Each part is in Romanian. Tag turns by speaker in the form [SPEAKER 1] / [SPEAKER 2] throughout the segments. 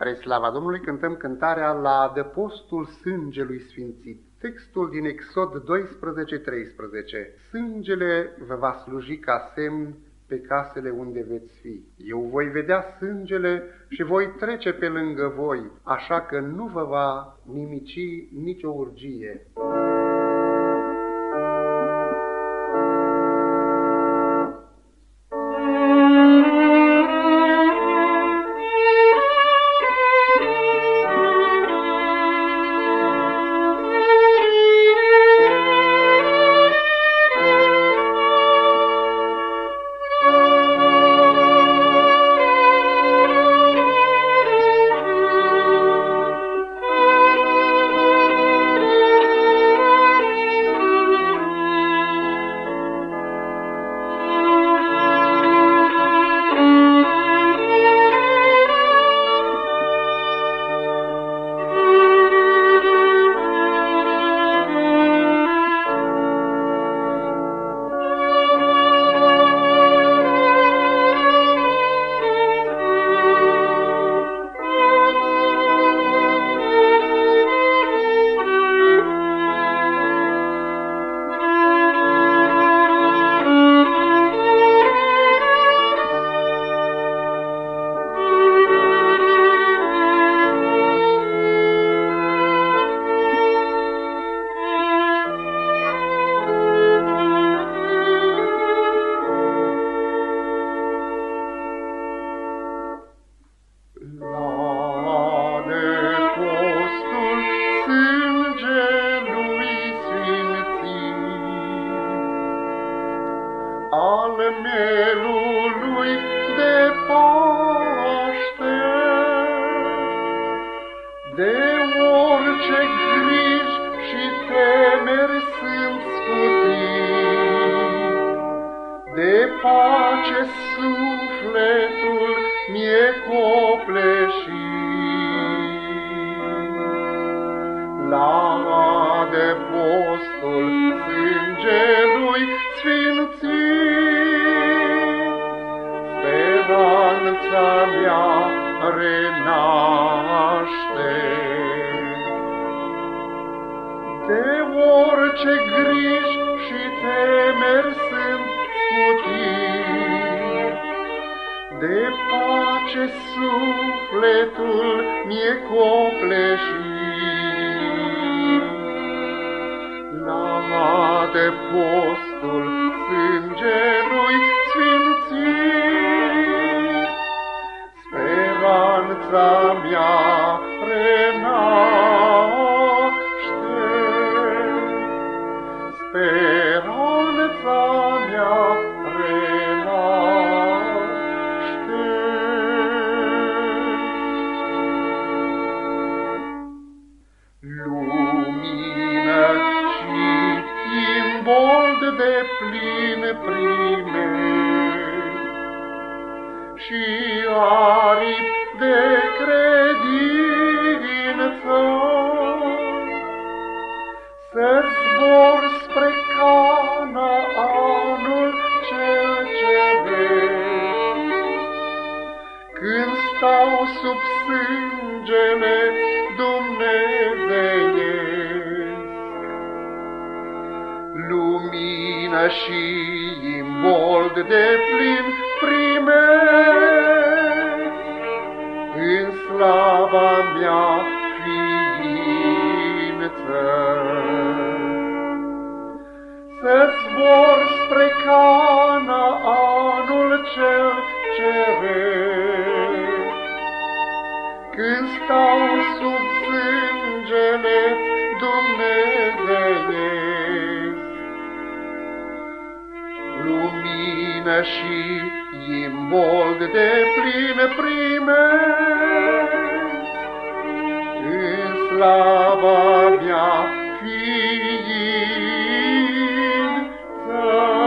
[SPEAKER 1] Spre slava Domnului cântăm cântarea La adăpostul sângelui sfințit. Textul din Exod 12:13. Sângele vă va sluji ca semn pe casele unde veți fi. Eu voi vedea sângele și voi trece pe lângă voi, așa că nu vă va nimici nicio urgie.
[SPEAKER 2] Al mielului de Paște, de orice griji și temeri sunt scutit, de pace sufletul mi-e copleșit. La adăpostul sângelui sfințit, speranța mea renaște. De orice griji și temeri sunt scutit, de pace sufletul mi-e copleșit. La adăpostul sângelui sfințit, speranța mea renaște. Speranța mea renaște. Lumină și imbold de plin primesc și aripi de credință, să zbor spre Canaanul cel ceresc, când stau sub sângele dumnezeiesc. Lumină și imbold de plin primesc în slava mea ființă. Să zbor spre Canaanul cel ceresc, când stau sub sângele dumnezeiesc. Lumină și imbold de plin primesc în slava mea ființă,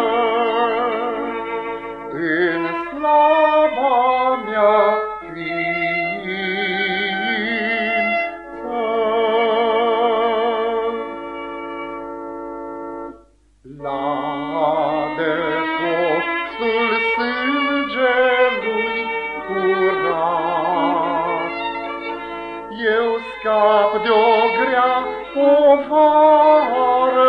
[SPEAKER 2] în slava mea ființă. La adăpostul sângelui curat, eu scap de-o grea povară.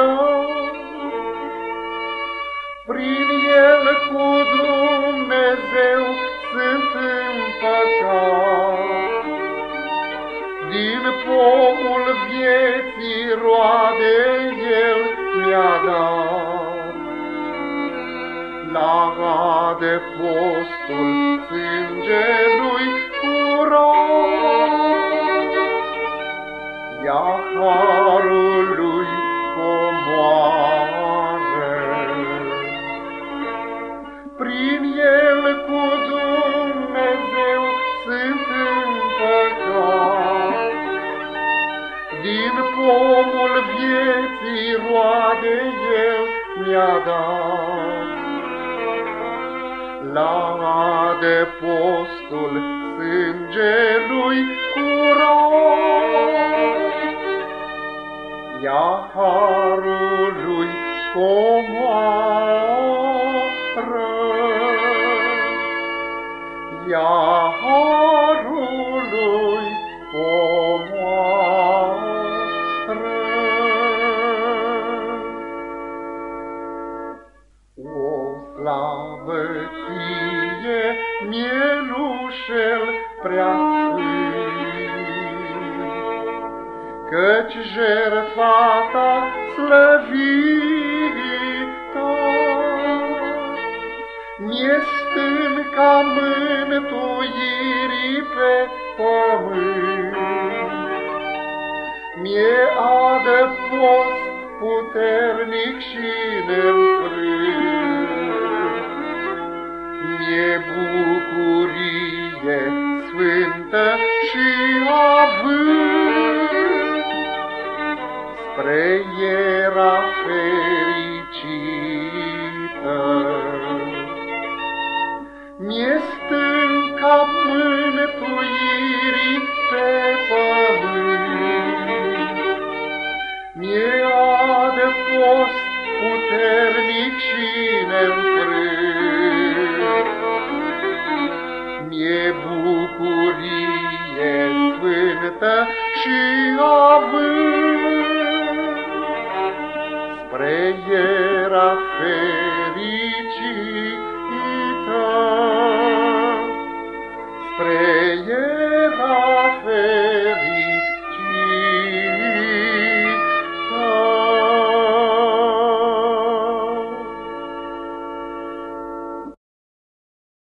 [SPEAKER 2] Prin el cu Dumnezeu sunt împăcat, din pomul vieții roade el mi-a dat. La adăpostul sângelui curat, ia harul lui comoară. Prin el cu Dumnezeu sunt împăcat, din pomul vieții roade el mi-a dat. La adăpostul sângelui curat, ia harul lui comoară. Ia harul lui comoară. O slavă ție, mielușel preasfânt, căci jertfa ta slăvită mi-e stânca mântuirii pe pământ, mi-e adăpost puternic și neînfrânt, mi-e bucurie sfântă și avânt, spre era fericită. Mi-e stânca mântuirii pe pământ, mi-e adăpost puternic și neînfrânt, mi-e bucurie sfântă și avânt, spre era fericită.